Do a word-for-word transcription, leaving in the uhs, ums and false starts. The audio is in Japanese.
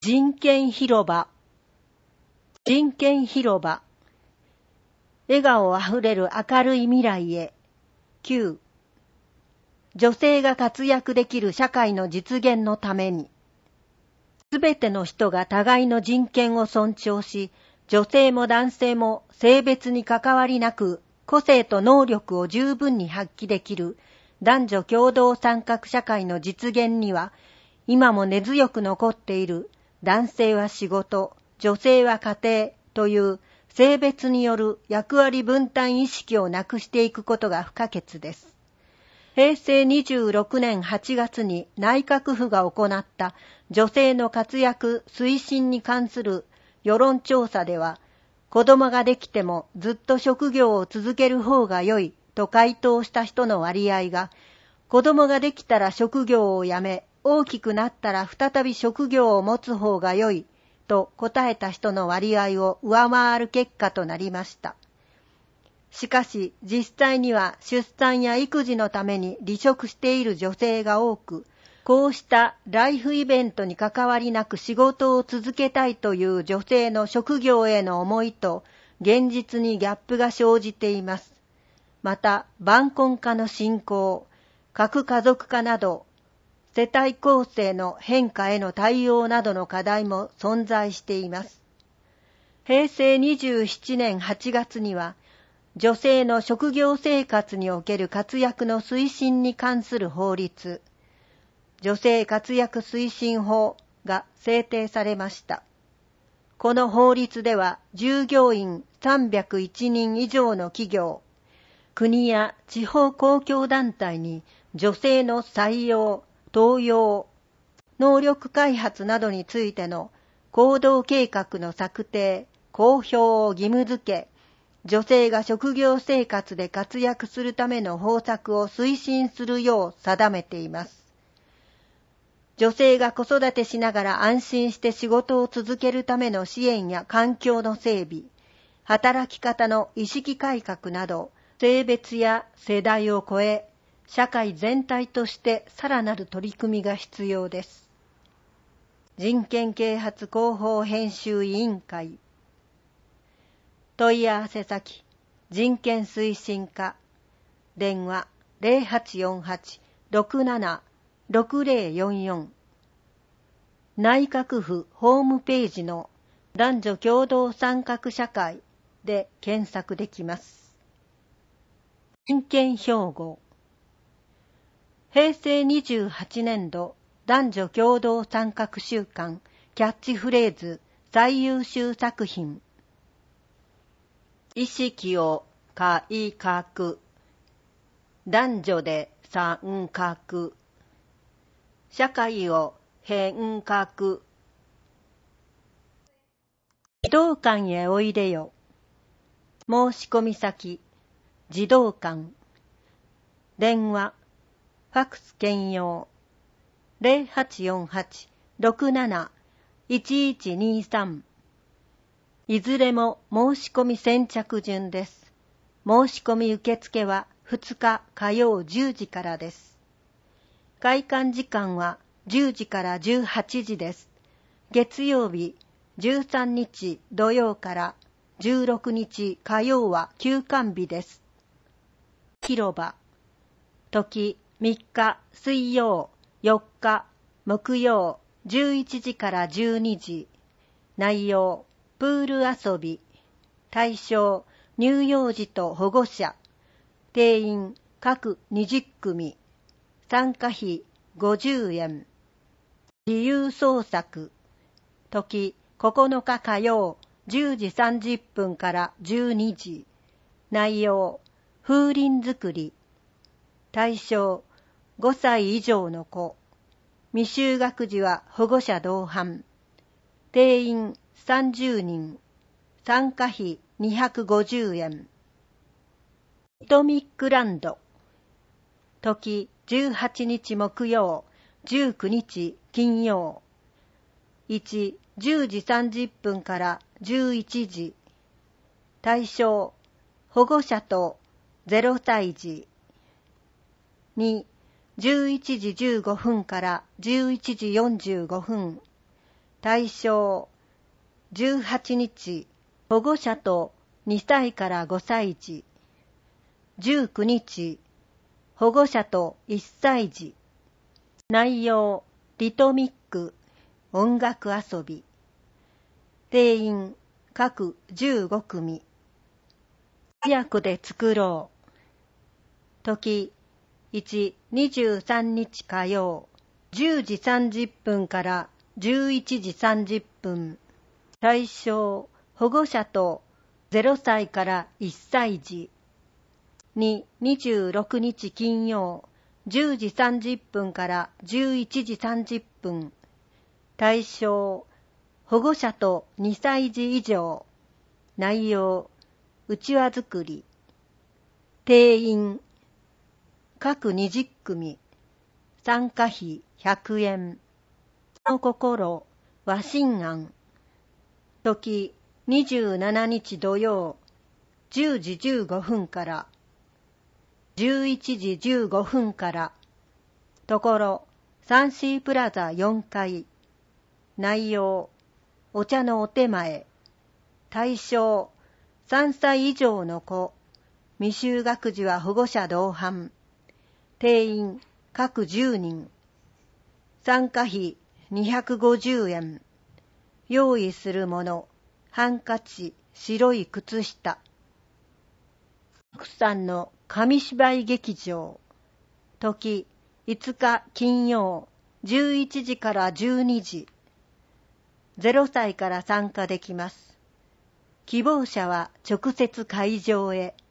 人権広場。人権広場。笑顔あふれる明るい未来へ。きゅう。女性が活躍できる社会の実現のために。すべての人が互いの人権を尊重し、女性も男性も性別に関わりなく、個性と能力を十分に発揮できる男女共同参画社会の実現には、今も根強く残っている男性は仕事、女性は家庭という性別による役割分担意識をなくしていくことが不可欠です。へいせいにじゅうろくねんはちがつに内閣府が行った女性の活躍推進に関する世論調査では、子供ができてもずっと職業を続ける方が良いと回答した人の割合が、子供ができたら職業を辞め、大きくなったら再び職業を持つ方が良いと答えた人の割合を上回る結果となりました。しかし実際には出産や育児のために離職している女性が多く、こうしたライフイベントに関わりなく仕事を続けたいという女性の職業への思いと現実にギャップが生じています。また、晩婚化の進行、核家族化など、世帯構成の変化への対応などの課題も存在しています。へいせいにじゅうななねんはちがつには、女性の職業生活における活躍の推進に関する法律、女性活躍推進法が制定されました。この法律では、従業員さんびゃくいちにん以上の企業、国や地方公共団体に女性の採用、登用、能力開発などについての行動計画の策定、公表を義務付け、女性が職業生活で活躍するための方策を推進するよう定めています。女性が子育てしながら安心して仕事を続けるための支援や環境の整備、働き方の意識改革など、性別や世代を超え、社会全体としてさらなる取り組みが必要です。人権啓発広報編集委員会。問い合わせ先、人権推進課。電話 ゼロはちよんはち ろくなな ろくゼロよんよん。内閣府ホームページの男女共同参画社会で検索できます。人権標語。へいせいにじゅうはちねんど男女共同参画週間キャッチフレーズ最優秀作品。意識を改革。男女で参画。社会を変革。児童館へおいでよ。申し込み先、児童館。電話、ファクス兼用。ゼロはちよんはち ろくなな いちいちにさん。いずれも申し込み先着順です。申し込み受付はふつか火曜じゅうじからです。開館時間はじゅうじからじゅうはちじです。月曜日、じゅうさんにち土曜からじゅうろくにち火曜は休館日です。広場。時みっか水曜、よっか木曜じゅういちじからじゅうにじ。内容、プール遊び。対象、乳幼児と保護者。定員、各にじゅっくみ。参加費、ごじゅうえん。自由創作。時、ここのか火曜、じゅうじさんじゅっぷんからじゅうにじ。内容、風鈴作り。対象、ごさい以上の子。未就学児は保護者同伴。定員さんじゅうにん。参加費にひゃくごじゅうえん。ヒトミックランド。時じゅうはちにち木曜、じゅうくにち金曜。いち、じゅうじさんじゅっぷんからじゅういちじ。対象、保護者とゼロさい児。に、じゅういちじじゅうごふんからじゅういちじよんじゅうごふん。 対象、じゅうはちにち、保護者とにさいからごさい児。じゅうくにち、保護者といっさい児。内容、リトミック、音楽遊び。定員、各じゅうごくみ。早くで作ろう。時、いち、にじゅうさんにち火曜、じゅうじさんじゅっぷんからじゅういちじさんじゅっぷん。対象、保護者とゼロさいからいっさい児。に、にじゅうろくにち金曜、じゅうじさんじゅっぷんからじゅういちじさんじゅっぷん。対象、保護者とにさい児以上。内容、うちわ作り。定員、各にじゅっくみ。参加費ひゃくえん。その心、和心庵。時、にじゅうしちにち土曜、じゅうじじゅうごふんから、じゅういちじじゅうごふんから、ところ、サンシープラザよんかい。内容、お茶のお手前。対象、さんさい以上の子。未就学児は保護者同伴。定員、各じゅうにん。参加費にひゃくごじゅうえん。用意するもの、ハンカチ、白い靴下。奥さんの紙芝居劇場。時、いつか金曜、じゅういちじからじゅうにじ。ゼロさいから参加できます。希望者は直接会場へ。